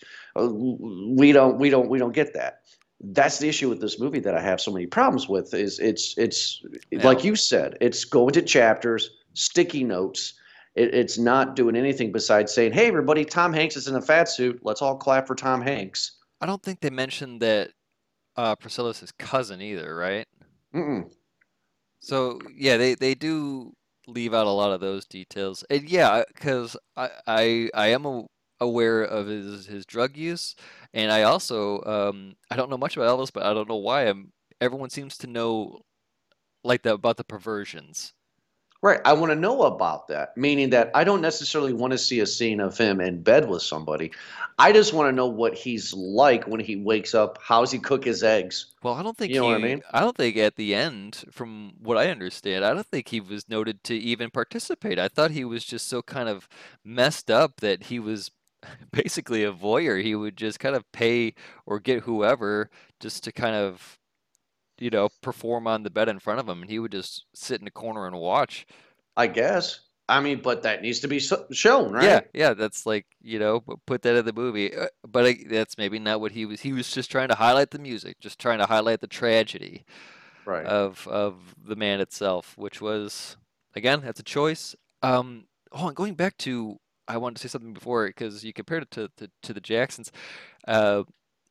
We don't get that. That's the issue with this movie that I have so many problems with is it's Yeah. like you said, it's going to chapters, sticky notes. It's not doing anything besides saying, "Hey, everybody, Tom Hanks is in a fat suit. Let's all clap for Tom Hanks." I don't think they mentioned that Priscilla's his cousin either, right? Mm-mm. So yeah, they do leave out a lot of those details, and yeah, because I am aware of his drug use, and I also I don't know much about Elvis, but I don't know why everyone seems to know like about the perversions. Right. I want to know about that, meaning that I don't necessarily want to see a scene of him in bed with somebody. I just want to know what he's like when he wakes up. How does he cook his eggs? Well, You know what I mean? I don't think at the end, from what I understand, I don't think he was noted to even participate. I thought he was just so kind of messed up that he was basically a voyeur. He would just kind of pay or get whoever just to kind of, perform on the bed in front of him, and he would just sit in a corner and watch. I guess. I mean, but that needs to be shown, Yeah, right? yeah, that's like, put that in the movie. But that's maybe not what he was. He was just trying to highlight the music, just trying to highlight the tragedy Right. of the man itself, which was, again, that's a choice. Hold on, going back to, I wanted to say something before because you compared it to the Jacksons. Uh,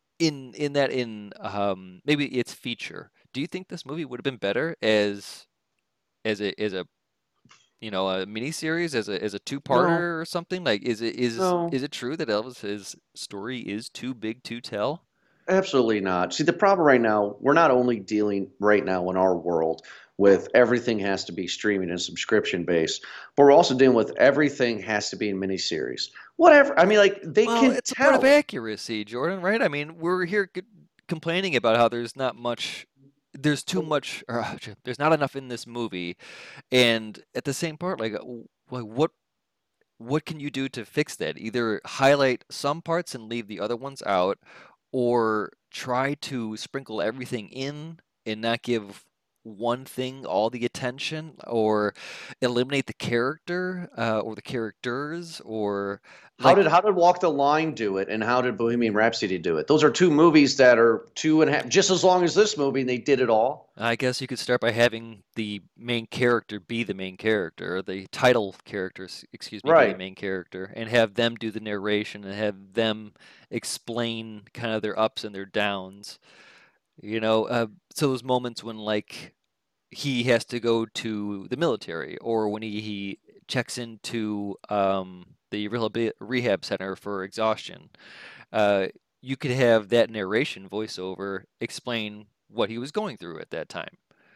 in maybe its feature. Do you think this movie would have been better as a a miniseries, as a No, two-parter or something? Like, no. is it true that Elvis's story is too big to tell? Absolutely not. See, the problem right now, we're not only dealing right now in our world with everything has to be streaming and subscription based, but we're also dealing with everything has to be in miniseries. Whatever. I mean, like they Well, can it's a part of tell. accuracy, Jordan, right? I mean, we're here complaining about how there's too much, or there's not enough in this movie, and at the same part, like, like what can you do to fix that? Either highlight some parts and leave the other ones out, or try to sprinkle everything in and not give one thing all the attention, or eliminate the character or the characters, or How like did Walk the Line do it, and how did Bohemian Rhapsody do it? Those are two movies that are two and a half, just as long as this movie, and they did it all. I guess you could start by having the main character be the main character, or the title characters, excuse me, be the Right. main character, and have them do the narration and have them explain kind of their ups and their downs. So those moments when like he has to go to the military, or when he checks into the rehab center for exhaustion, uh, you could have that narration voiceover explain what he was going through at that time.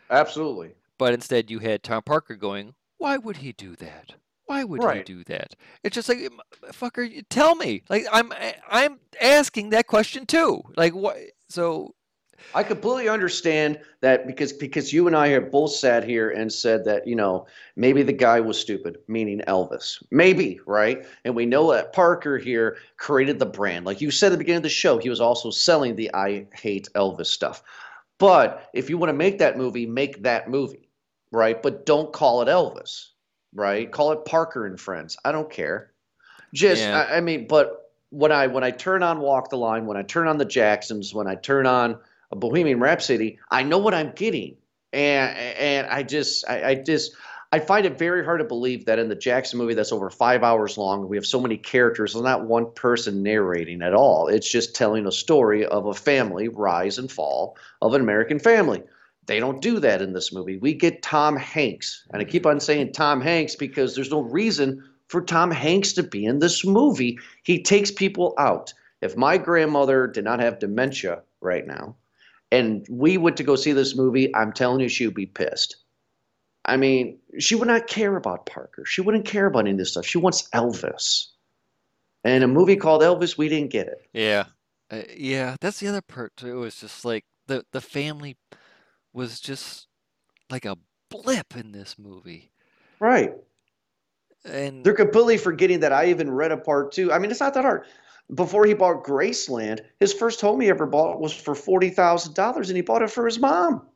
Absolutely. But instead, you had Tom Parker going, "Why would he do that? Why would he Right. do that?" It's just like, fucker, tell me. Like I'm asking that question too. Like what? So I completely understand that because you and I have both sat here and said that, maybe the guy was stupid, meaning Elvis. Maybe, right? And we know that Parker here created the brand. Like you said at the beginning of the show, he was also selling the I hate Elvis stuff. But if you want to make that movie, right? But don't call it Elvis, right? Call it Parker and Friends. I don't care. Just yeah, I mean, but when I turn on Walk the Line, when I turn on the Jacksons, when I turn on a Bohemian Rhapsody, I know what I'm getting, and I find it very hard to believe that in the Jackson movie that's over 5 hours long, we have so many characters. There's not one person narrating at all. It's just telling a story of a family rise and fall of an American family. They don't do that in this movie. We get Tom Hanks, and I keep on saying Tom Hanks because there's no reason for Tom Hanks to be in this movie. He takes people out. If my grandmother did not have dementia right now, and we went to go see this movie, I'm telling you, she would be pissed. I mean, she would not care about Parker. She wouldn't care about any of this stuff. She wants Elvis. And a movie called Elvis, we didn't get it. yeah, yeah. That's the other part too. It's just like the family was just like a blip in this movie, Right. and They're completely forgetting that I even read a part two. I mean, it's not that hard. Before he bought Graceland, his first home he ever bought was for $40,000, and he bought it for his mom.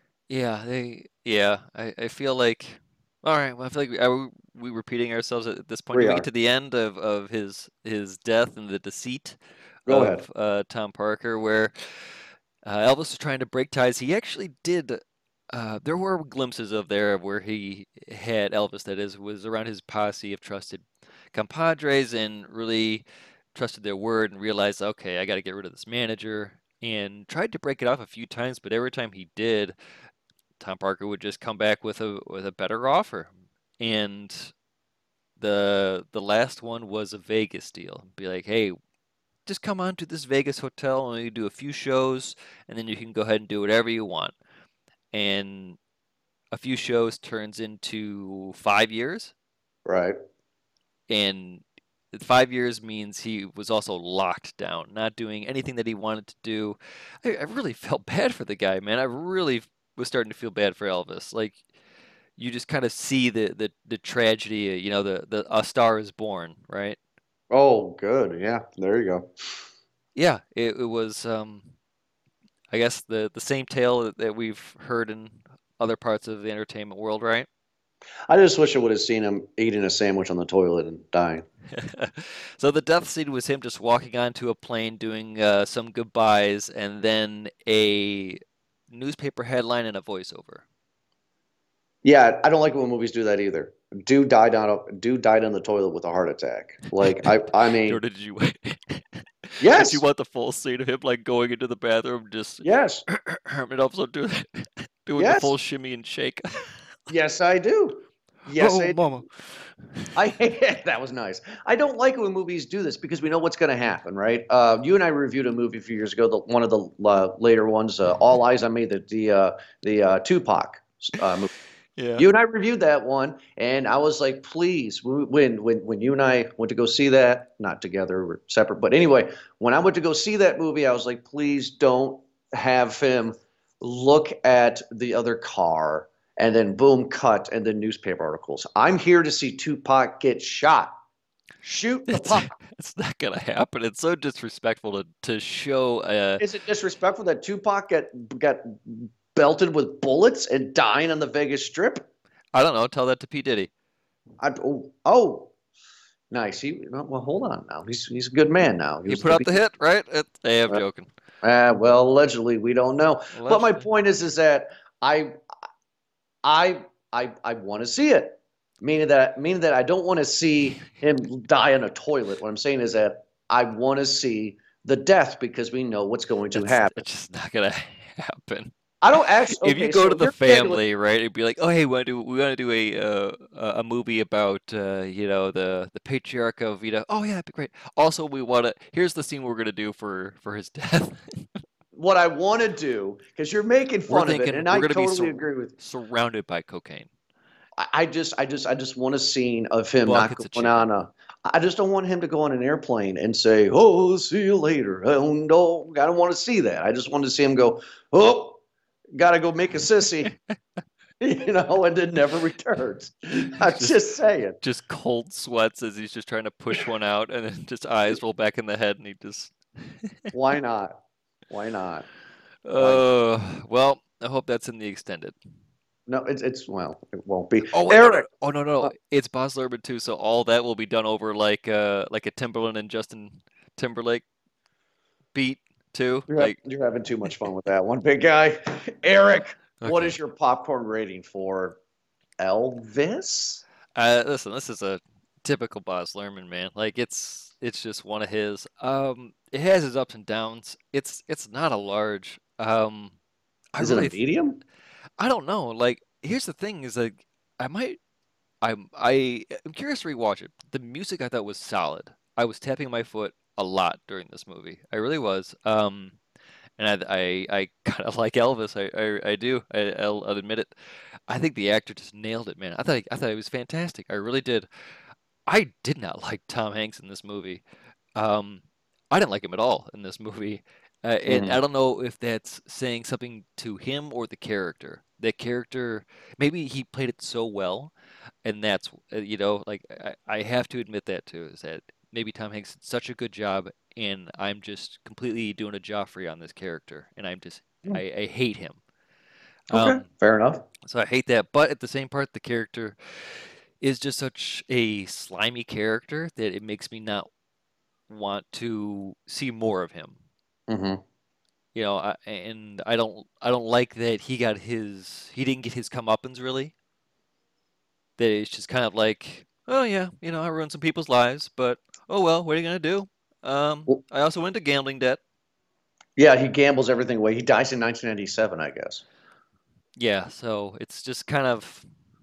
yeah. I feel like, all right. Well, I feel like are we repeating ourselves at this point? We Do we get are. to the end of his death and the deceit Go ahead. of Tom Parker, where Elvis was trying to break ties? He actually did. There were glimpses of there where he had Elvis, that is, was around his posse of trusted compadres and really trusted their word and realized, okay, I got to get rid of this manager. And tried to break it off a few times, but every time he did, Tom Parker would just come back with a better offer. And the last one was a Vegas deal. Be like, hey, just come on to this Vegas hotel and you do a few shows, and then you can go ahead and do whatever you want. And a few shows turns into 5 years, Right. and 5 years means he was also locked down, not doing anything that he wanted to do. I really felt bad for the guy, man. I really was starting to feel bad for Elvis. Like you just kind of see the tragedy. The A Star Is Born, right? Oh, good. Yeah, there you go. Yeah, it was. I guess the same tale that we've heard in other parts of the entertainment world, right? I just wish I would have seen him eating a sandwich on the toilet and dying. So the death scene was him just walking onto a plane, doing some goodbyes, and then a newspaper headline and a voiceover. Yeah, I don't like it when movies do that either. Dude died on the toilet with a heart attack. Like I Or mean, did you did you yes, want the full scene of him like going into the bathroom, just yes, and also doing the yes, full shimmy and shake? yes, I do. Yes, Oh, I do. mama. I that was nice. I don't like it when movies do this because we know what's going to happen, right? You and I reviewed a movie a few years ago, one of the later ones, All Eyes on Me, the Tupac movie. Yeah. You and I reviewed that one, and I was like, please, when you and I went to go see that, not together, we're separate, but anyway, when I went to go see that movie, I was like, please don't have him look at the other car and then boom, cut, and then newspaper articles. I'm here to see Tupac get shot. Shoot the It's pop. it's not gonna happen. It's so disrespectful to show Is it disrespectful that Tupac got belted with bullets and dying on the Vegas Strip? I don't know, tell that to P. Diddy. Oh, nice. Well, hold on now. He's a good man now. He He was put the out the hit, right? Hey, I'm joking. well, allegedly, we don't know. But my Allegedly. point is that I I want to see it. Meaning that I don't want to see him die in a toilet. What I'm saying is that I want to see the death because we know what's going to happen. It's just not gonna happen. I don't actually. If you Okay, go to so the here's exactly what. family, right, it'd be like, oh, hey, we want to do a movie about the patriarch of. Oh yeah, that'd be great. Also, we want to. Here's the scene we're gonna do for his death. what I want to do, because you're making We're fun of it, thinking and we're I gonna be totally agree with you. surrounded by cocaine, I just want a scene of him not buckets of going on chicken. a. I just don't want him to go on an airplane and say, "Oh, see you later." Oh no, I don't want to see that. I just want to see him go, "Oh, gotta go make a sissy," and then never returns. I'm Just just saying. just cold sweats as he's just trying to push one out, and then just eyes roll back in the head, and he just. Why not? Why not? Why not? Well, I hope that's in the extended. No, it's well, it won't be. Oh wait, no, no, Eric, oh no, no, uh, it's Baz Luhrmann too, so all that will be done over like a Timberland and Justin Timberlake beat too. Like, you're having too much fun with that one, big guy. Eric, what okay, is your popcorn rating for Elvis? listen, this is a typical Baz Luhrmann, man. Like it's just one of his. It has its ups and downs. It's not a large. I Is it a really, medium? I don't know. Like, here's the thing: is like I might. I'm curious to rewatch it. The music I thought was solid. I was tapping my foot a lot during this movie. I really was. And I kind of like Elvis. I do. I'll admit it. I think the actor just nailed it, man. I thought he was fantastic. I really did. I did not like Tom Hanks in this movie. Um, I didn't like him at all in this movie. And Hmm. I don't know if that's saying something to him or the character. The character, maybe he played it so well, and that's like I have to admit that too, is that maybe Tom Hanks did such a good job, and I'm just completely doing a Joffrey on this character, and I hate him. Okay, Um, fair enough. so I hate that, but at the same part, the character is just such a slimy character that it makes me not want to see more of him. Hmm. And I don't like that he didn't get his comeuppance really. That it's just kind of like, oh yeah, I ruined some people's lives, but oh well, what are you gonna do? Well, I also went to gambling debt. yeah, he gambles everything away. He dies in 1997, I guess. Yeah, so it's just kind of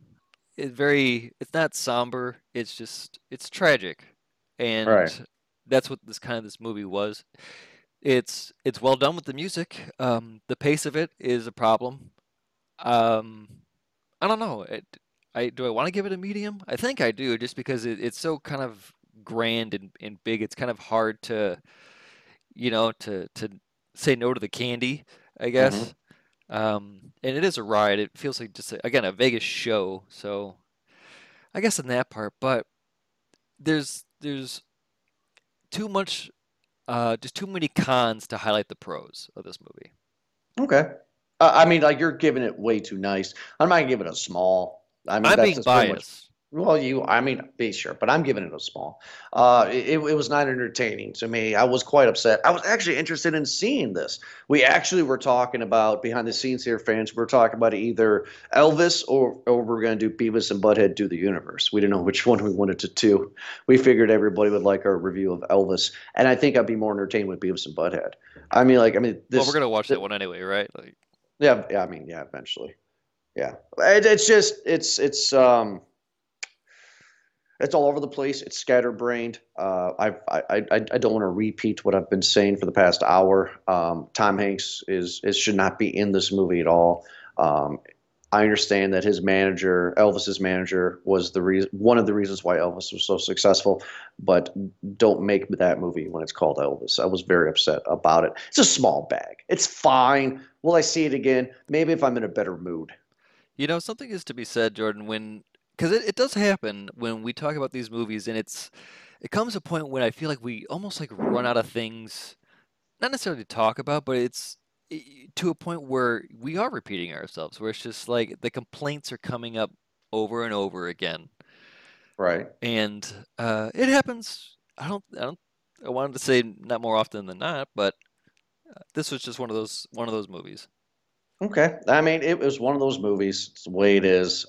it's not somber. It's tragic, Right. and that's what this movie was. It's well done with the music. The pace of it is a problem. Um, I don't know. Do I want to give it a medium? I think I do, just because it's so kind of grand and big. It's kind of hard to say no to the candy, I Hmm. guess. And it is a ride. It feels like just again a Vegas show. So I guess in that part, but there's too much, just too many cons to highlight the pros of this movie. Okay. I mean, like you're giving it way too nice. I'm not gonna give it a small. I mean, I'm that's being just so much. biased. Well, I mean, be sure, but I'm giving it a small. It was not entertaining to me. I was quite upset. I was actually interested in seeing this. We actually were talking about behind the scenes here, fans. We're talking about either Elvis or we're going to do Beavis and Butthead Do the Universe. We didn't know which one we wanted to do. We figured everybody would like our review of Elvis, and I think I'd be more entertained with Beavis and Butthead. Well, we're This. gonna watch that one anyway, right? Like, Yeah, yeah. I mean, yeah. Eventually, yeah. It's just it's all over the place. It's scatterbrained. I don't want to repeat what I've been saying for the past hour. Tom Hanks is should not be in this movie at all. Um, I understand that his manager, Elvis's manager, was one of the reasons why Elvis was so successful. But don't make that movie when it's called Elvis. I was very upset about it. It's a small bag. It's fine. Will I see it again? Maybe if I'm in a better mood. something is to be said, Jordan, when because it does happen when we talk about these movies, and it comes a point when I feel like we almost like run out of things, not necessarily to talk about, but to a point where we are repeating ourselves, where it's just like the complaints are coming up over and over again, Right. and it happens. I wanted to say not more often than not, but this was just one of those movies. Okay. I mean, it was one of those movies. It's the way it is.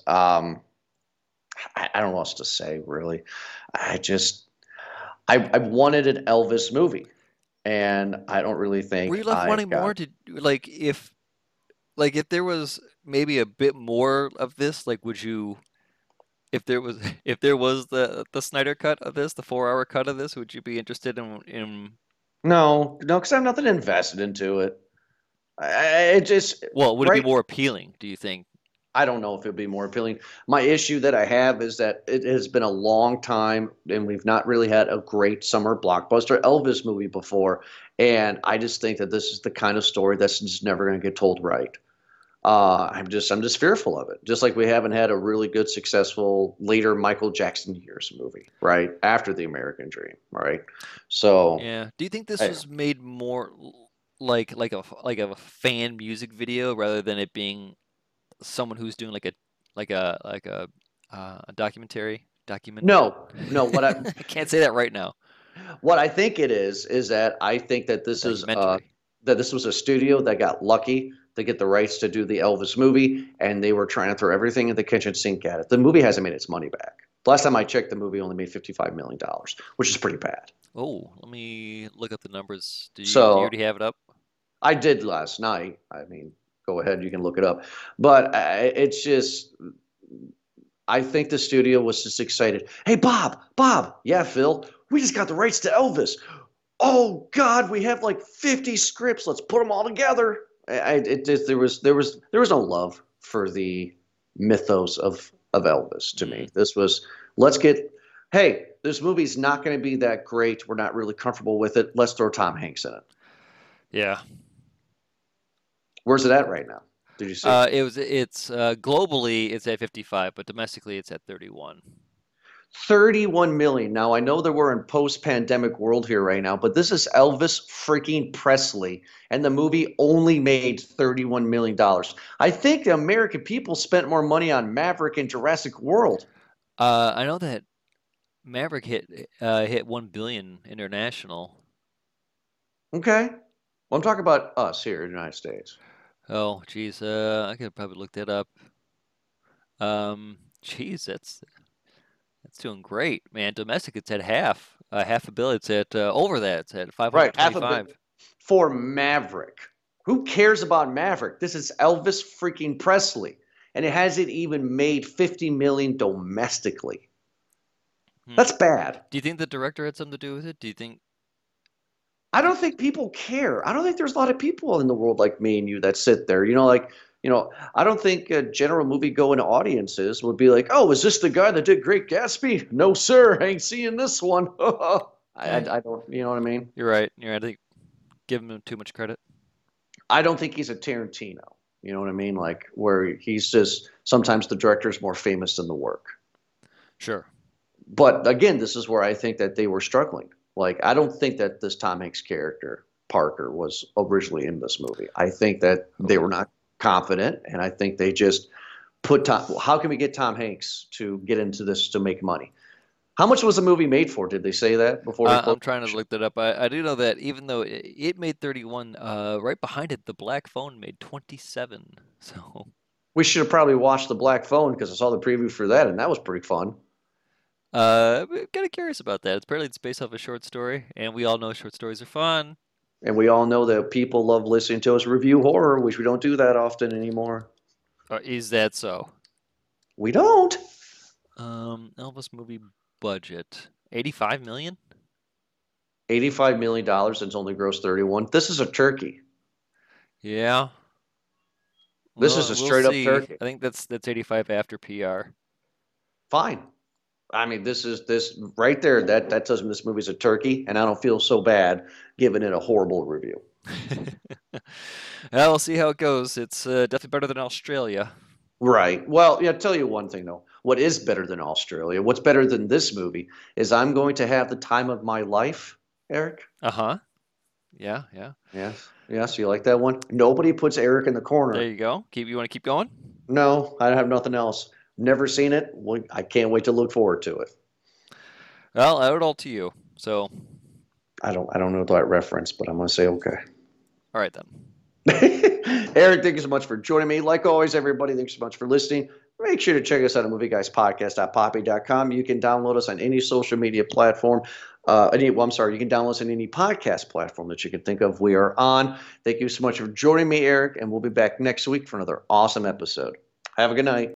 I don't know what else to say, really. I just, I wanted an Elvis movie, and I don't really Were think you left I wanting got more? To if there was maybe a bit more of this, like would you if there was if there was the Snyder cut of this, the 4 hour cut of this, would you be interested in no, no, because I have nothing invested into it. It just Well, would it be right. more appealing, do you think? I don't know if it'd be more appealing. My issue that I have is that it has been a long time and we've not really had a great summer blockbuster Elvis movie before. And I just think that this is the kind of story that's just never going to get told right. I'm just fearful of it. Just like we haven't had a really good, successful later Michael Jackson years movie, right? After the American Dream, right? So, Yeah. Do you think this I, was made more like a fan music video rather than it being someone who's doing a documentary document? no, no. I can't say that right now. What I think it is that I think that Documentary. this was a studio that got lucky to get the rights to do the Elvis movie, and they were trying to throw everything in the kitchen sink at it. The movie hasn't made its money back. Last time I checked, the movie only made $55 million, which is pretty bad. Oh, let me look up the numbers. Do you So already have it up? I did last night. I mean, go ahead, you can look it up. But it's just, I think the studio was just excited. Hey, Bob, yeah, Phil, we just got the rights to Elvis. Oh God, we have like 50 scripts. Let's put them all together. It just there was no love for the mythos of Elvis to Mm, me. This was let's get hey, this movie's not going to be that great. We're not really comfortable with it. Let's throw Tom Hanks in it. yeah. Where's it at right now? Did you see? It's globally it's at 55, but domestically it's at 31. 31 million. Now, I know that we're in post-pandemic world here right now, but this is Elvis freaking Presley, and the movie only made $31 million. I think the American people spent more money on Maverick and Jurassic World. I know that Maverick hit 1 billion international. Okay. Well, I'm talking about us here in the United States. Oh, geez, I could probably look that up. Geez, that's doing great, man. Domestic, it's at half a billion. It's at over that. It's at Right, half a bit 525. for Maverick. Who cares about Maverick? This is Elvis freaking Presley, and it hasn't even made 50 million domestically. Hmm. That's bad. Do you think the director had something to do with it? Do you think? I don't think people care. I don't think there's a lot of people in the world like me and you that sit there. I don't think general movie going audiences would be like, "Oh, is this the guy that did Great Gatsby?" No, sir, I ain't seeing this one. Eh, I don't, you know what I mean? you're right. You're right. I think giving him too much credit. I don't think he's a Tarantino. You know what I mean? Like where he's just sometimes the director is more famous than the work. Sure. But again, this is where I think that they were struggling. Like, I don't think that this Tom Hanks character, Parker, was originally in this movie. I think that they were not confident, and I think they just put Tom. How can we get Tom Hanks to get into this to make money? How much was the movie made for? Did they say that before we I'm closed? trying to look that up. I do know that even though it made 31, right behind it, the Black Phone made 27. So, We should have probably watched The Black Phone because I saw the preview for that, and that was pretty fun. kind of curious about that. Apparently, it's based off a short story, and we all know short stories are fun. And we all know that people love listening to us review horror, which we don't do that often anymore. Or is that so? We don't. Elvis movie budget 85 million? $85 million and it's only grossed 31. This is a turkey. Yeah. This is a We'll straight up see. turkey. I think that's 85 after PR. Fine. I mean, this right there. That tells me this movie's a turkey, and I don't feel so bad giving it a horrible review. Well, we'll see how it goes. It's definitely better than Australia. Right. Well, yeah. I'll tell you one thing though. What is better than Australia? What's better than this movie is I'm going to have the time of my life, Eric. Uh-huh. Yeah, yeah. Yes. Yes. You like that one? Nobody puts Eric in the There corner. you go. You want to keep going? No, I have nothing else. Never seen it. I can't wait to look forward to it. Well, I owe it all to you. So, I don't know that reference, but I'm gonna say okay. all right then. Eric, thank you so much for joining me. Like always, everybody, thanks so much for listening. Make sure to check us out at movieguyspodcast.poppy.com. You can download us on any social media platform. You can download us on any podcast platform that you can think of. We are on. Thank you so much for joining me, Eric, and we'll be back next week for another awesome episode. Have a good night.